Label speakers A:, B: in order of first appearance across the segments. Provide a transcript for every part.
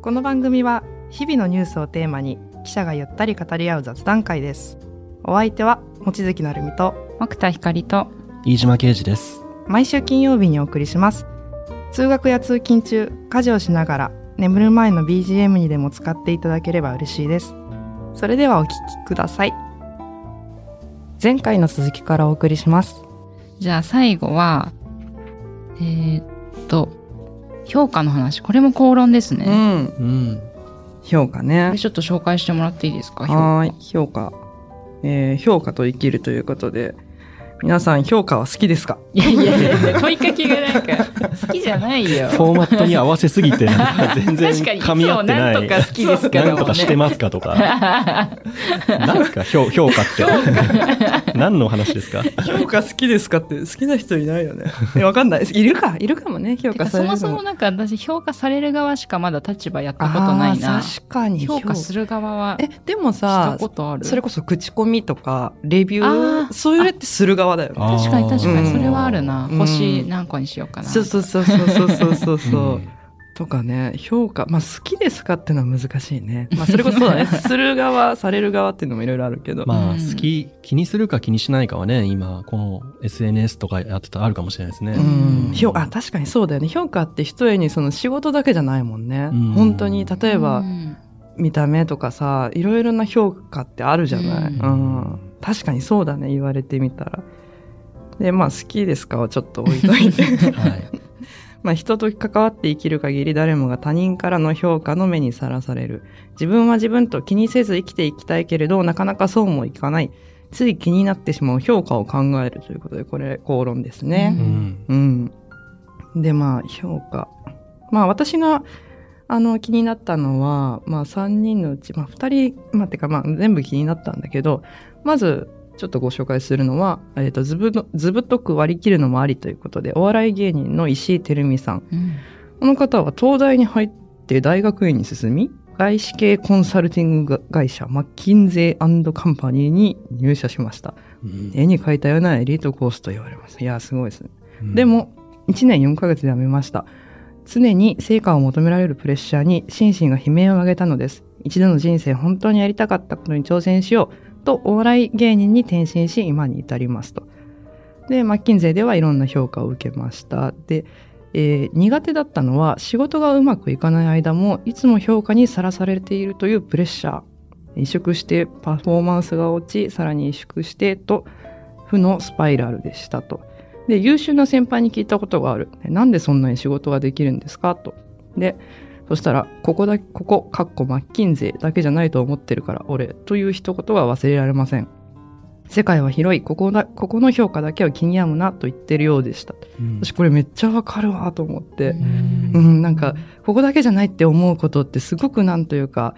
A: この番組は日々のニュースをテーマに記者がゆったり語り合う雑談会です。お相手は望月成美と
B: 奥田光と
C: 飯島啓二です。
A: 毎週金曜日にお送りします。通学や通勤中、家事をしながら眠る前の BGM にでも使っていただければ嬉しいです。それではお聞きください。前回の続きからお送りします。
B: じゃあ最後は評価の話。これも口論ですね。
A: 評価ね。
B: これちょっと紹介してもらっていいですか。
A: 評価、評価と生きるということで、皆さん評価は好きですか？
B: いや問いかけがなんか好きじゃないよ。
C: フォーマットに合わせすぎてなんか全然噛み合ってない。
B: 確かにいつもなんとか好きですか、ね、
C: なんとかしてますかとかなんですか評価って何の話ですか？
A: 評価好きですかって好きな人いないよね。わかんない。いるかもね。評価されるの。
B: そもそもなんか私評価される側しかまだ立場やったことないな。
A: 確かに
B: 評価する側は
A: でもさ、
B: したことある？
A: それこそ口コミとかレビュー、そういうのってする側だよね。
B: 確かにそれはあるな。星何個にしようかな。
A: そうとかね、評価、好きですかってのは難しいね。それこそそうだね。する側、される側っていうのもいろいろあるけど。
C: 気にするか気にしないかはね、今この SNS とかやってたらあるかもしれないですね。
A: 確かにそうだよね。評価って一重にその仕事だけじゃないもんね。本当に例えば見た目とかさ、いろいろな評価ってあるじゃない。確かにそうだね。言われてみたら。で、好きですかはちょっと置いといて。人と関わって生きる限り誰もが他人からの評価の目にさらされる。自分は自分と気にせず生きていきたいけれど、なかなかそうもいかない。つい気になってしまう評価を考えるということで、これ口論ですね。で、評価。私が気になったのは、3人のうち、2人、全部気になったんだけど、まず、ちょっとご紹介するのは、ずぶとく割り切るのもありということで、お笑い芸人の石井照美さん。この方は東大に入って大学院に進み、外資系コンサルティング会社マッキンゼー&カンパニーに入社しました。絵に描いたようなエリートコースと言われます。いや、すごいですね。でも、1年4ヶ月で辞めました。常に成果を求められるプレッシャーに心身が悲鳴を上げたのです。一度の人生本当にやりたかったことに挑戦しようとお笑い芸人に転身し今に至りますと。で、マッキンゼーではいろんな評価を受けました。で、苦手だったのは仕事がうまくいかない間もいつも評価にさらされているというプレッシャー。萎縮してパフォーマンスが落ち、さらに萎縮してと負のスパイラルでしたと。で、優秀な先輩に聞いたことがある。なんでそんなに仕事ができるんですかと。で、そしたら、ここ、マッキンゼだけじゃないと思ってるから、俺、という一言は忘れられません。世界は広い、ここの評価だけは気に病むな、と言ってるようでした。私、これめっちゃわかるわ、と思って。なんか、ここだけじゃないって思うことってすごくなんというか、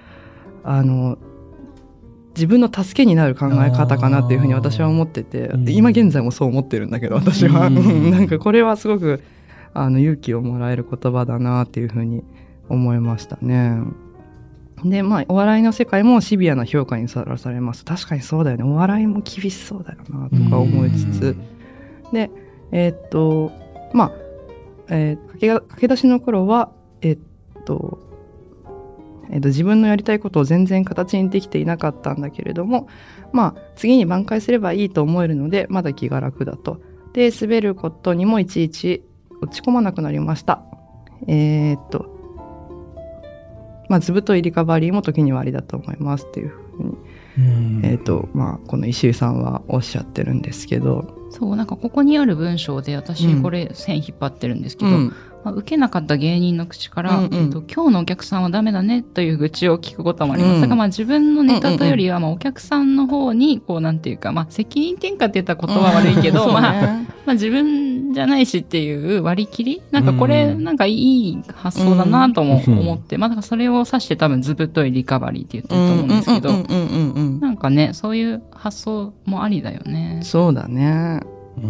A: 自分の助けになる考え方かなっていうふうに私は思ってて、今現在もそう思ってるんだけど、私は。なんかこれはすごく、勇気をもらえる言葉だなっていうふうに思いましたね。で、お笑いの世界もシビアな評価にさらされます。確かにそうだよね。お笑いも厳しそうだよな、とか思いつつ。で、駆け出しの頃は、自分のやりたいことを全然形にできていなかったんだけれども、次に挽回すればいいと思えるので、まだ気が楽だと。で、滑ることにもいちいち落ち込まなくなりました。ずぶといリカバリーも時にはありだと思いますっていうふうに、この石井さんはおっしゃってるんですけど。
B: そう、なんかここにある文章で私これ線引っ張ってるんですけど、受けなかった芸人の口から、今日のお客さんはダメだねという愚痴を聞くこともあります。だから自分のネタというよりは、お客さんの方に、なんていうか、責任転嫁って言ったら言葉悪いけど、自分じゃないしっていう割り切りなんかこれ、なんかいい発想だなとも思って、だからそれを指して多分ずぶといリカバリーって言ってると思うんですけど、なんかね、そういう発想もありだよね。
A: そうだね。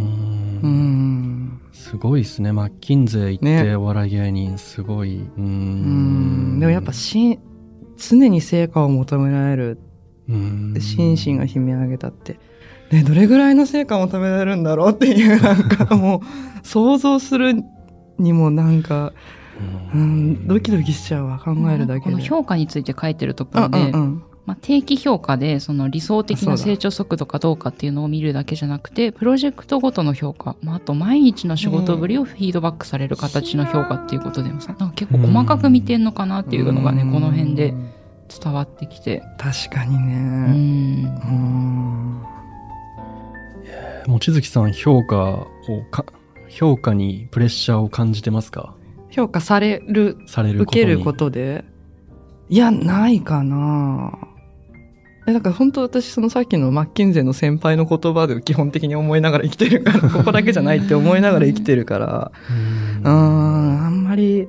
C: すごいですね。マッキンゼ行ってお笑い芸人、すごい。で
A: もやっぱ常に成果を求められる。心身が悲鳴上げたって。どれぐらいの成果を求められるんだろうっていう、なんかもう、想像するにもなんか、 ドキドキしちゃうわ、考えるだけで。
B: この評価について書いてるところで、定期評価でその理想的な成長速度かどうかっていうのを見るだけじゃなくて、プロジェクトごとの評価、あと毎日の仕事ぶりをフィードバックされる形の評価っていうことでもさ、なんか結構細かく見てんのかなっていうのがね、この辺で伝わってきて。
A: 確かにね。
C: 望月さん、評価にプレッシャーを感じてますか？
A: 評価される受けることで？いや、ないかな。だから本当私そのさっきのマッキンゼーの先輩の言葉で基本的に思いながら生きてるからここだけじゃないって思いながら生きてるからあんまり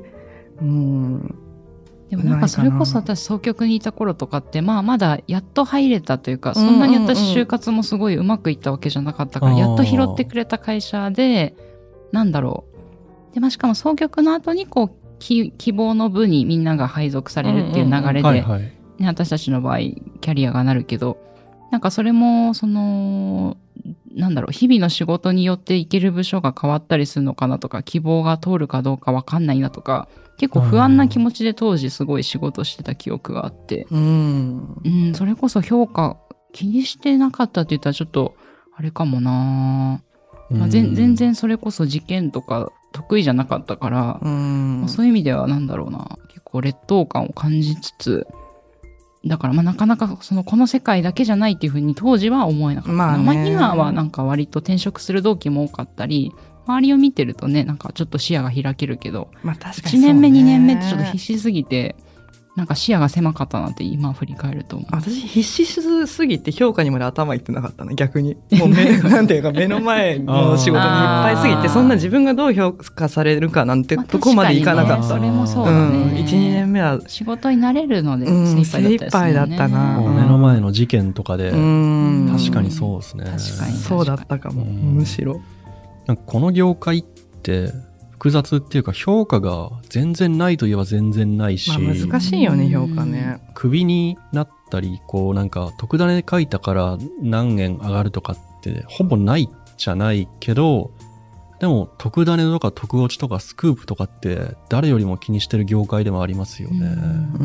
B: でもなんかそれこそ私総局にいた頃とかってまだやっと入れたというか、そんなに私就活もすごいうまくいったわけじゃなかったから、やっと拾ってくれた会社でなんだろうで、しかも総局の後にこう希望の部にみんなが配属されるっていう流れで、私たちの場合キャリアがなるけど、なんかそれもそのなんだろう、日々の仕事によって行ける部署が変わったりするのかなとか、希望が通るかどうか分かんないなとか、結構不安な気持ちで当時すごい仕事してた記憶があって、それこそ評価気にしてなかったって言ったらちょっとあれかもな、全然それこそ事件とか得意じゃなかったから、そういう意味ではなんだろうな、結構劣等感を感じつつ、だからなかなかこの世界だけじゃないっていうふうに当時は思えなかった。今はなんか割と転職する同期も多かったり、周りを見てるとね、なんかちょっと視野が開けるけど、
A: 確かに
B: 1年目2年目ってちょっと必死すぎて、なんか視野が狭かったなって今振り返ると思う。
A: 私必死すぎて評価にまで頭いってなかったの、逆に。もうなんていうか目の前の仕事にいっぱいすぎて、そんな自分がどう評価されるかなんてとこまでいかなかった。
B: それもそうだね。
A: 1、2年目は
B: 仕事に慣れるので
A: 精一杯だったな。
C: 目の前の事件とかで、確かにそうですね。確かに
A: そうだったかも、むしろ。
C: なんかこの業界って複雑っていうか、評価が全然ないといえば全然ないし、
A: 難しいよね、評価ね。
C: クビになったり、こうなんか特ダネ書いたから何円上がるとかってほぼないじゃないけど、でも特ダネとか特落ちとかスクープとかって誰よりも気にしてる業界でもありますよね。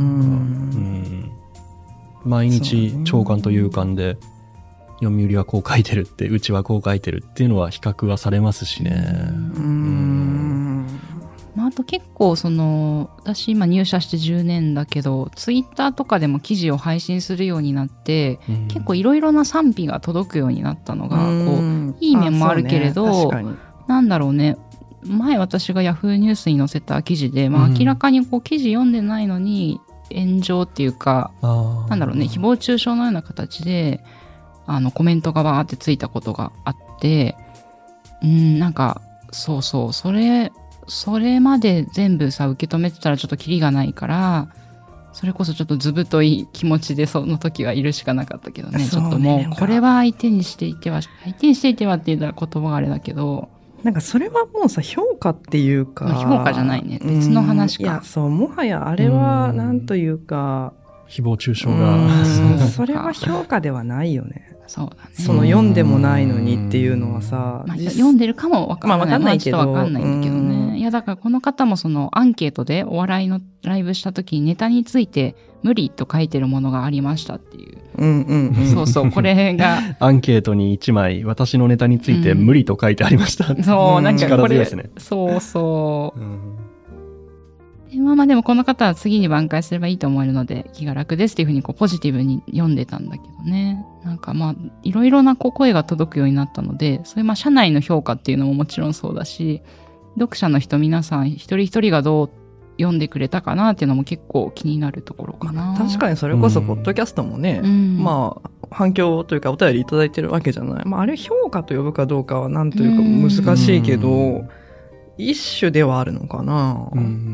C: 毎日朝刊と夕刊で読売はこう書いてるって、うちはこう書いてるっていうのは比較はされますしね。
B: あと結構私今入社して10年だけど、ツイッターとかでも記事を配信するようになって、結構いろいろな賛否が届くようになったのが、こういい面もあるけれど、なんだろうね、前私がヤフーニュースに載せた記事で、明らかにこう記事読んでないのに炎上っていうか、なんだろうね、誹謗中傷のような形でコメントがバーってついたことがあって、なんかそうそれまで全部さ受け止めてたらちょっとキリがないから、それこそちょっとずぶとい気持ちでその時はいるしかなかったけどね。ちょっともうこれは相手にしていてはって言ったら言葉があれだけど、
A: なんかそれはもうさ、評価っていうか、
B: 評価じゃないね、別の話か。
A: いや、そう、もはやあれはなんというか、
C: 誹謗中傷が
A: それは評価ではないよね。
B: そうだね。
A: 読んでもないのにっていうのはさ、
B: 読んでるかもわかんないけど、ちょっとわかんないんだけどね。いや、だからこの方もアンケートでお笑いのライブした時にネタについて無理と書いてるものがありましたっていう。そう、これが
C: アンケートに1枚私のネタについて無理と書いてありました。
B: そう、なんかこれ
C: ですね。
B: そう。でもこの方は次に挽回すればいいと思えるので気が楽ですっていうふうにポジティブに読んでたんだけどね。なんかいろいろな声が届くようになったので、それ社内の評価っていうのももちろんそうだし、読者の人皆さん一人一人がどう読んでくれたかなっていうのも結構気になるところかな。
A: 確かにそれこそポッドキャストもね、反響というかお便りいただいてるわけじゃない。あれ評価と呼ぶかどうかはなんというか難しいけど、一種ではあるのかな。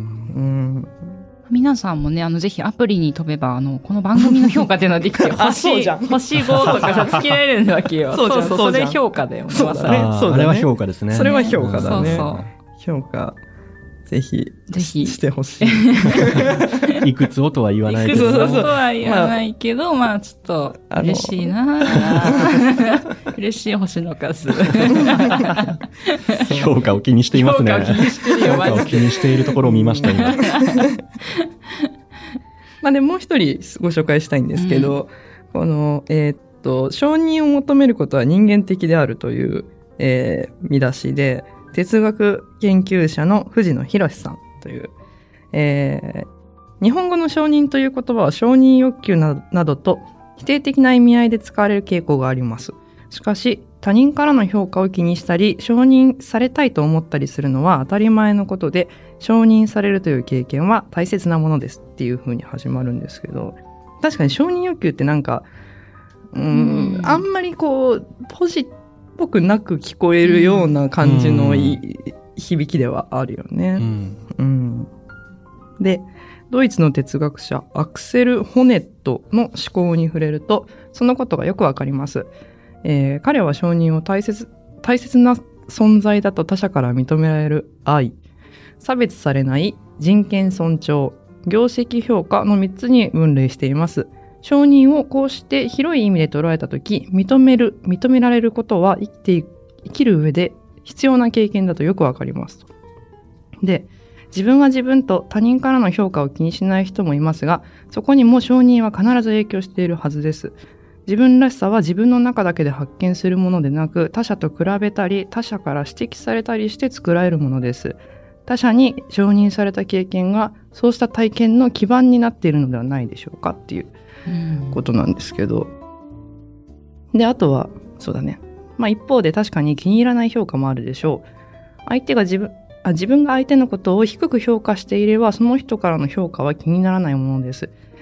B: 皆さんもね、ぜひアプリに飛べば、この番組の評価っていうのはできて、星5とかさ、つけられるわけよ。そうそれ評価だよね。
A: そうだね。
C: あれは評価ですね。
A: それは評価だね。評価。 ぜひしてほし
C: い。いくつをとは言わないけど。
B: いくつをとは言わないけど、まあちょっと嬉しいな嬉しい星の数。
C: 評価を気にしていますね。
B: 評価を気にしてるよ、
C: 評価を気にしているところを見ました、今。
A: まあでもう一人ご紹介したいんですけど、この、承認を求めることは人間的であるという、見出しで、哲学研究者の藤野博さんという、日本語の承認という言葉は承認欲求などと否定的な意味合いで使われる傾向があります。しかし、他人からの評価を気にしたり、承認されたいと思ったりするのは当たり前のことで、承認されるという経験は大切なものですっていう風に始まるんですけど、確かに承認欲求ってなんか、あんまりこう、ポジっぽくなく聞こえるような感じの響きではあるよね。で、ドイツの哲学者アクセル・ホネットの思考に触れると、そのことがよくわかります。彼は承認を大切な存在だと他者から認められる愛、差別されない人権尊重、業績評価の3つに分類しています。承認をこうして広い意味で捉えたとき、認められることは生きる上で必要な経験だとよくわかりますと。で、自分は自分と他人からの評価を気にしない人もいますが、そこにも承認は必ず影響しているはずです。自分らしさは自分の中だけで発見するものでなく、他者と比べたり、他者から指摘されたりして作られるものです。他者に承認された経験が、そうした体験の基盤になっているのではないでしょうかっていうことなんですけど。で、あとは、そうだね。まあ一方で確かに気に入らない評価もあるでしょう。相手が自分が相手のことを低く評価していれば、その人からの評価は気にならないものです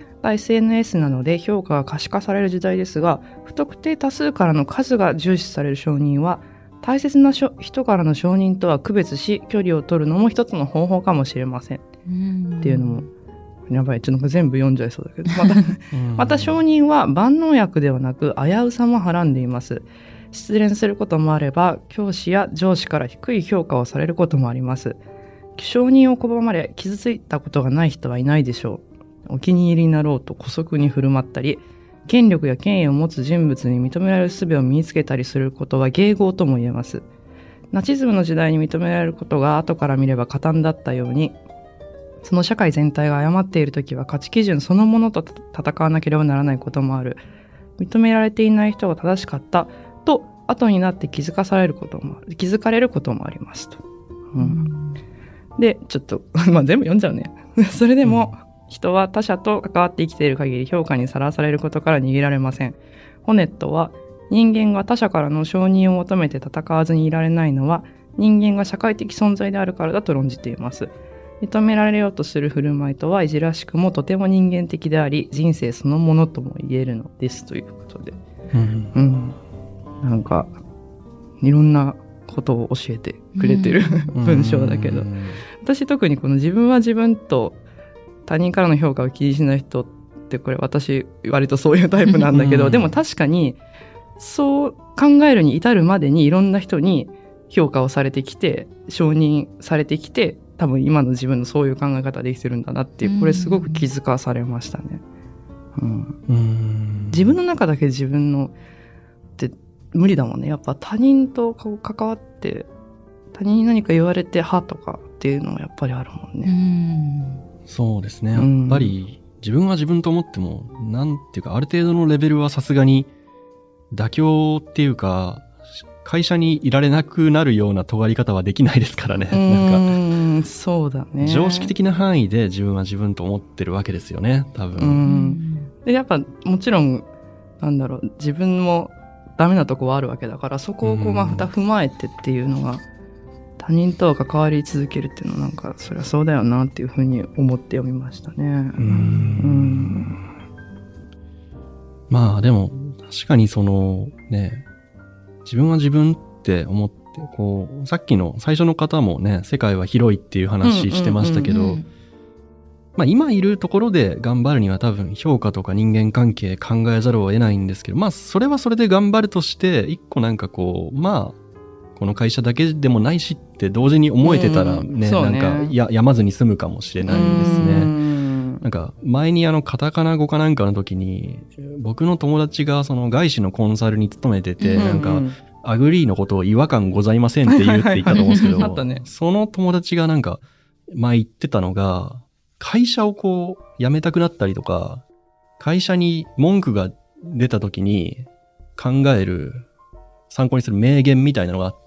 A: 。SNS なので評価が可視化される時代ですが、不特定多数からの数が重視される承認は、大切な人からの承認とは区別し、距離を取るのも一つの方法かもしれません。っていうのも、やばい、ちょっと全部読んじゃいそうだけど。また承認は万能薬ではなく、危うさもはらんでいます。失恋することもあれば、教師や上司から低い評価をされることもあります。承認を拒まれ、傷ついたことがない人はいないでしょう。お気に入りになろうと姑息に振る舞ったり、権力や権威を持つ人物に認められる術を身につけたりすることは迎合とも言えます。ナチズムの時代に認められることが後から見れば加担だったように、その社会全体が誤っているときは価値基準そのものと戦わなければならないこともある。認められていない人が正しかったと後になって気づかれることもありますと。で、ちょっと、まあ全部読んじゃうね。それでも、人は他者と関わって生きている限り評価にさらされることから逃げられません。ホネットは、人間が他者からの承認を求めて戦わずにいられないのは、人間が社会的存在であるからだと論じています。認められようとする振る舞いとはいじらしくもとても人間的であり、人生そのものとも言えるのですということで。なんか、いろんなことを教えてくれてる文章だけど、私特にこの自分は自分と他人からの評価を気にしない人ってこれ私割とそういうタイプなんだけど、でも確かにそう考えるに至るまでにいろんな人に評価をされてきて承認されてきて多分今の自分のそういう考え方できてるんだなっていうこれすごく気づかされましたね。自分の中だけ自分のって無理だもんね。やっぱ他人と関わって他人に何か言われてはとかっていうのはやっぱりあるもんね。
C: そうですね。やっぱり自分は自分と思っても、なんていうかある程度のレベルはさすがに妥協っていうか、会社にいられなくなるような尖り方はできないですからね。なんか
A: そうだね。
C: 常識的な範囲で自分は自分と思ってるわけですよね、多分。
A: でやっぱもちろんなんだろう、自分もダメなとこはあるわけだから、そこをこう踏まえてっていうのが。他人とは関わり続けるっていうのはなんかそりゃそうだよなっていうふうに思って読みましたね。
C: まあでも確かにそのね、自分は自分って思ってこうさっきの最初の方もね、世界は広いっていう話してましたけど、まあ今いるところで頑張るには多分評価とか人間関係考えざるを得ないんですけど、まあそれはそれで頑張るとして一個なんかこうまあこの会社だけでもないしって同時に思えてたらね、なんか病まずに済むかもしれないですね。なんか前にカタカナ語かなんかの時に僕の友達がその外資のコンサルに勤めてて、なんかアグリーのことを違和感ございませんって言ったと思うんですけど、
A: ね、
C: その友達がなんか前言ってたのが、会社をこう辞めたくなったりとか、会社に文句が出た時に考える参考にする名言みたいなのがあって、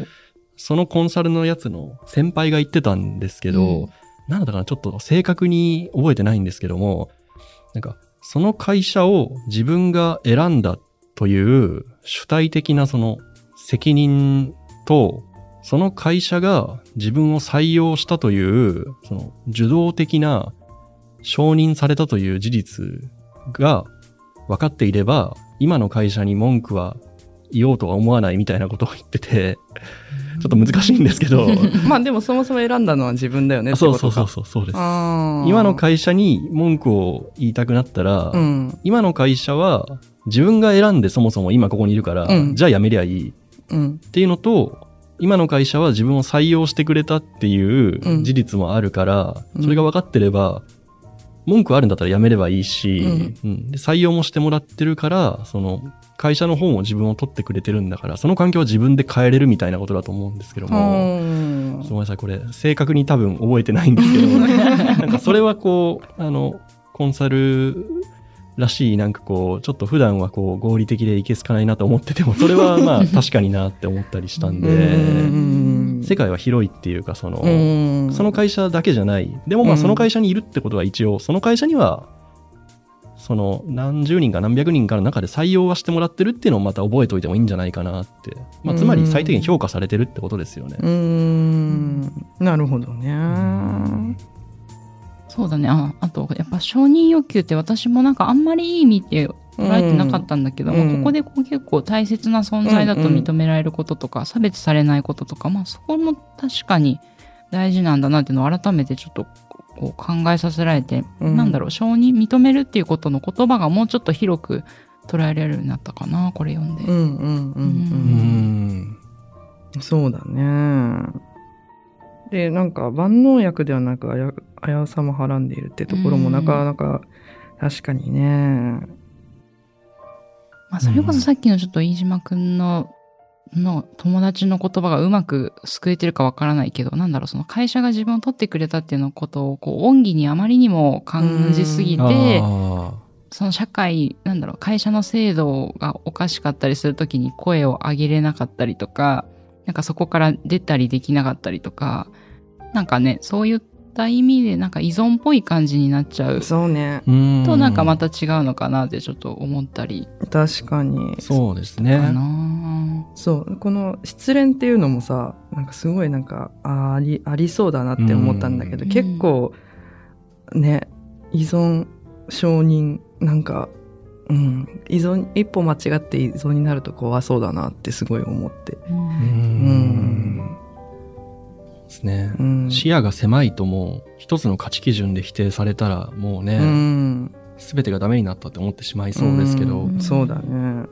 C: そのコンサルのやつの先輩が言ってたんですけど、なんだったかな、ちょっと正確に覚えてないんですけども、なんかその会社を自分が選んだという主体的なその責任と、その会社が自分を採用したというその受動的な承認されたという事実が分かっていれば、今の会社に文句は言おうとは思わないみたいなことを言ってて、ちょっと難しいんですけど。
A: まあでもそもそも選んだのは自分だよねってことか。
C: そうです。今の会社に文句を言いたくなったら、今の会社は自分が選んでそもそも今ここにいるから、じゃあ辞めりゃいいっていうのと、今の会社は自分を採用してくれたっていう事実もあるから、それが分かってれば、文句あるんだったら辞めればいいし、で採用もしてもらってるから、その会社の方も自分を取ってくれてるんだから、その環境は自分で変えれるみたいなことだと思うんですけども、ごめんなさい、これ正確に多分覚えてないんですけど、なんかそれはこうコンサルらしい、なんかこうちょっと普段はこう合理的でいけすかないなと思ってても、それはまあ確かになって思ったりしたんで、世界は広いっていうか、その会社だけじゃない。でもまあその会社にいるってことは一応その会社にはその何十人か何百人かの中で採用はしてもらってるっていうのをまた覚えておいてもいいんじゃないかなって、まあ、つまり最低限評価されてるってことですよね。
A: なるほどね。
B: そうだね。あとやっぱ承認欲求って私もなんかあんまりいい意味って捉えてなかったんだけど、ここでこう結構大切な存在だと認められることとか、差別されないこととか、まあそこも確かに大事なんだなっていうのを改めてちょっとこう考えさせられて、なんだろう、承認認めるっていうことの言葉がもうちょっと広く捉えられるようになったかな、これ読ん
A: で。そうだね。で、なんか万能薬ではなく危うさもはらんでいるってところもなかなか確かにね。
B: まあそれこそさっきのちょっと飯島くんの友達の言葉がうまく救えてるかわからないけど、なんだろう、その会社が自分を取ってくれたっていうのことをこう恩義にあまりにも感じすぎて、その社会、なんだろう、会社の制度がおかしかったりするときに声を上げれなかったりとか、なんかそこから出たりできなかったりとか、なんかね、そういった意味でなんか依存っぽい感じになっちゃう。
A: そうね。
B: となんかまた違うのかなってちょっと思ったり。
A: 確かに。
C: そうですね。
A: そう。この失恋っていうのもさ、なんかすごいなんかありそうだなって思ったんだけど、結構ね、依存、承認、なんか、依存、一歩間違って依存になると怖そうだなってすごい思って。
C: ですね。視野が狭いともう一つの価値基準で否定されたらもうね、全てがダメになったって思ってしまいそうですけど。
A: そうだね。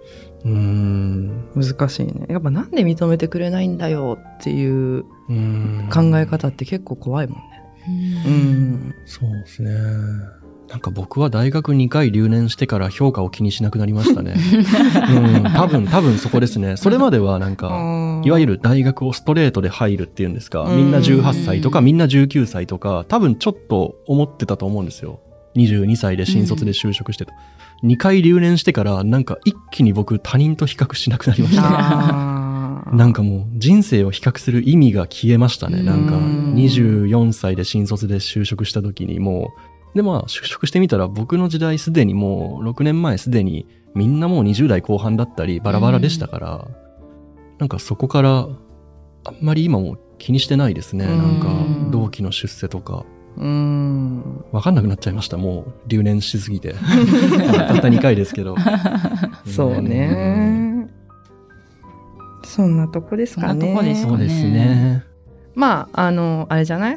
A: 難しいね。やっぱなんで認めてくれないんだよっていう考え方って結構怖いもんね。
C: そうですね。なんか僕は大学2回留年してから評価を気にしなくなりましたね。多分そこですね。それまではなんか、いわゆる大学をストレートで入るっていうんですか、みんな18歳とかみんな19歳とか、多分ちょっと思ってたと思うんですよ。22歳で新卒で就職してと。2回留年してからなんか一気に僕他人と比較しなくなりました。なんかもう人生を比較する意味が消えましたね。なんか24歳で新卒で就職した時にもう、でまあ就職してみたら僕の時代すでにもう6年前すでにみんなもう20代後半だったりバラバラでしたから、なんかそこからあんまり今も気にしてないですね。なんか同期の出世とか。わかんなくなっちゃいました。もう留年しすぎて。たった2回ですけど。
A: そうね。そんなとこですかね。
B: そんなとこですかね。
C: そうですね。
A: まあ、あれじゃない？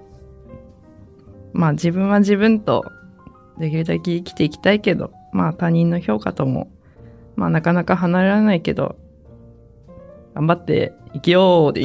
A: まあ自分は自分とできるだけ生きていきたいけど、まあ他人の評価とも、まあなかなか離れられないけど、 頑張って生きようでいい。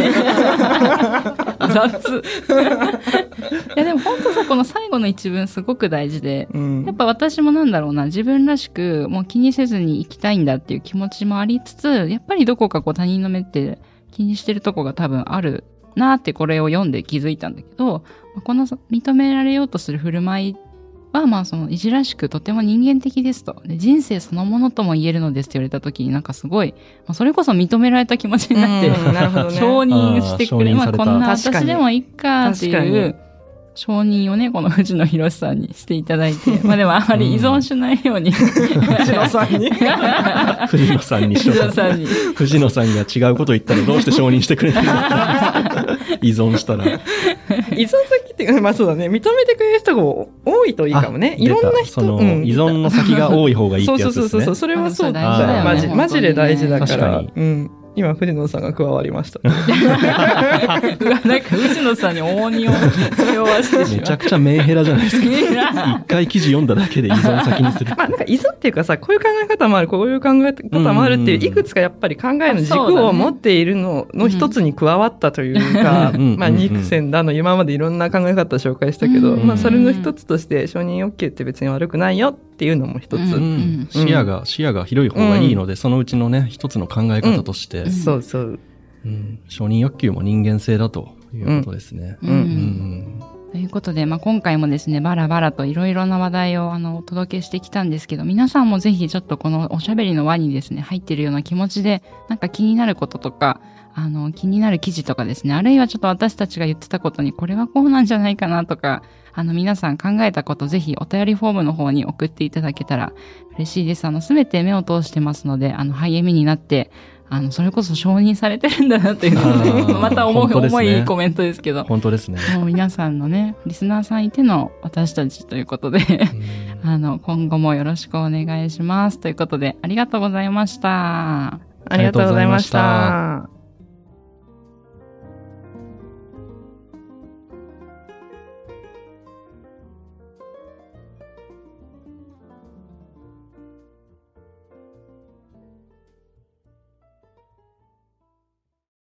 B: 雑。いやでも本当さ、この最後の一文すごく大事で、やっぱ私もなんだろうな、自分らしくもう気にせずに生きたいんだっていう気持ちもありつつ、やっぱりどこかこう他人の目って気にしてるとこが多分あるなってこれを読んで気づいたんだけど、この認められようとする振る舞いは、まあそのいじらしくとても人間的ですと。で、人生そのものとも言えるのですって言われた時になんかすごい、それこそ認められた気持ちになって、
A: なるほどね、
B: 承認してくれ。まあこんな私でもいいかっていう承認をね、この藤野博さんにしていただいて、まあでもあまり依存しないように。
A: 藤野さんに
C: 藤野さんにしよう。藤野さんが違うこと言ったらどうして承認してくれないの依存したら。
A: 依存先っていうか、まあそうだね。認めてくれる人が多いといいかもね。いろんな人。
C: 依存の先が多い方がいいってやつですね。
A: そう。それはそうだね。マジで大事だから。今、藤野さんが加わりました。
B: なんか、藤野さんに重荷を背負わせてしまう。
C: めちゃくちゃメンヘラじゃないですか。一回記事読んだだけで依存先にする。
A: まあ、なんか依存っていうかさ、こういう考え方もある、こういう考え方もあるっていう、いくつかやっぱり考えの軸を持っているの一つに加わったというか、まあ、ニクセンだの、今までいろんな考え方を紹介したけど、まあ、それの一つとして、承認欲求って別に悪くないよっていうのも一つ。
C: 視野が広い方がいいので、そのうちのね、一つの考え方として、
A: そうそう。
C: 承認欲求も人間性だということですね。
B: ということで、まあ、今回もですね、バラバラといろいろな話題をお届けしてきたんですけど、皆さんもぜひちょっとこのおしゃべりの輪にですね、入ってるような気持ちで、なんか気になることとか、気になる記事とかですね、あるいはちょっと私たちが言ってたことにこれはこうなんじゃないかなとか、皆さん考えたことぜひお便りフォームの方に送っていただけたら嬉しいです。すべて目を通してますので、励みになって、それこそ承認されてるんだなっていうのを、また重いコメントですけど。
C: 本当ですね。
B: もう皆さんのね、リスナーさんいての私たちということで、今後もよろしくお願いします。ということで、ありがとうございました。
A: ありがとうございました。